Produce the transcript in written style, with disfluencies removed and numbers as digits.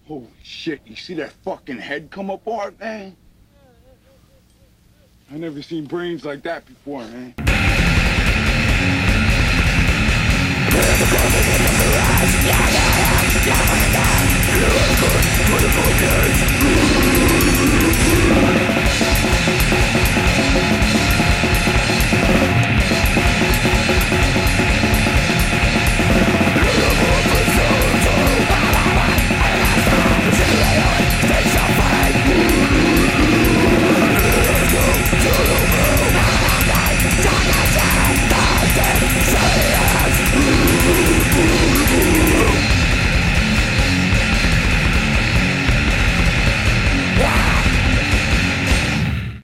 Holy shit, you see that fucking head come apart, man? I never seen brains like that before, man.